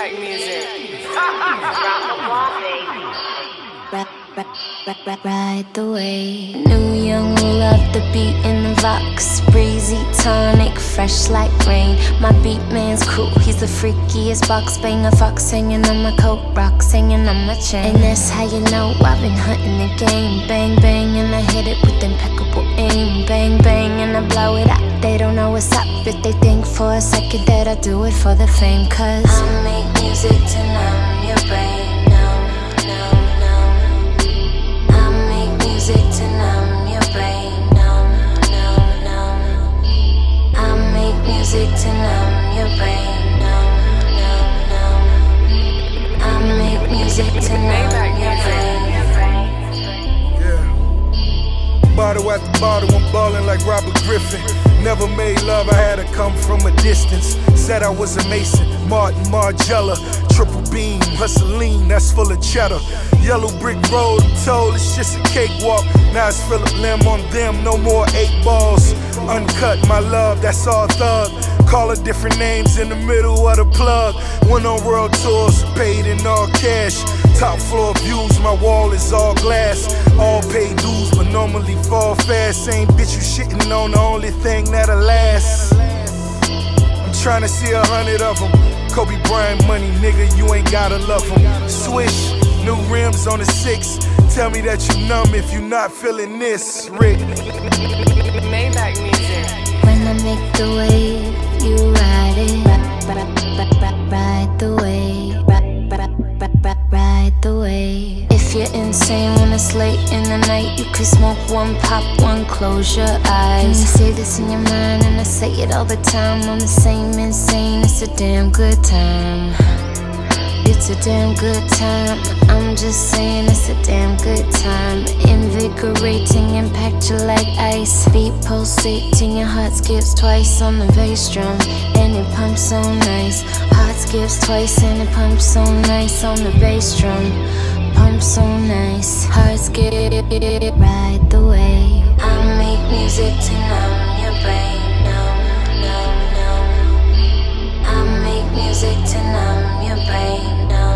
Maybach music. Ride the wave. New young, love the beat in the Vox. Breezy tonic, fresh like rain. My beat man's cool, he's the freakiest box banger. Fox hanging on my coat, rocks hanging on my chain. And that's how you know I've been hunting the game. Bang bang and I hit it with impeccable aim. Bang bang and I blow it up. They don't know what's up if they think for a second that I do it for the fame. Cause I make music to numb your brain. Music to numb your brain, numb, numb, numb. I make music to numb your brain, numb, numb, numb. I make music to numb your brain. Yeah. Bottle after bottle, I'm ballin' like Robert Griffin. Never made love, I had to come from a distance. Said I was a Mason, Martin Margiela. Triple beam, hustling, that's full of cheddar. Yellow brick road, I'm told it's just a cakewalk. Now it's Philip Lim on them, no more 8 balls. Uncut, my love, that's all thug. Call her different names in the middle of the plug. Went on world tours, paid in all cash. Top floor views, my wall is all glass. All paid dues, but normally fall fast. Same bitch you shitting on, the only thing that'll last. I'm tryna see 100 of them. Kobe Bryant money, nigga, you ain't gotta love them. Swish, new rims on the 6. Tell me that you numb if you not feeling this, Rick. Maybach music. When I make the wave, you ride it. Ride the wave. Ride the wave. If you're insane when it's late in the night, you could smoke one, pop one, close your eyes. And you say this in your mind, and I say it all the time. I'm the same insane, it's a damn good time. It's a damn good time. I'm just saying it's a damn good time. Invigorating, impact you like ice. Beat pulsating, your heart skips twice on the bass drum, and it pumps so nice. Heart skips twice and it pumps so nice on the bass drum. Pumps so nice. Heart skip, ride the wave. I make music to numb your brain. Numb, numb, numb. I make music to numb your brain.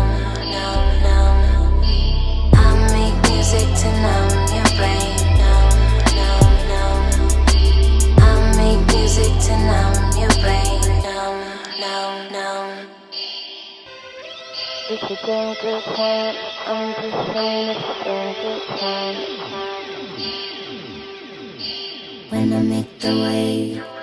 Music to numb your brain, numb, numb, numb. I make music to numb your brain, numb, numb, numb. It's a damn good time. I'm just saying it's a damn good time. When I make the wave.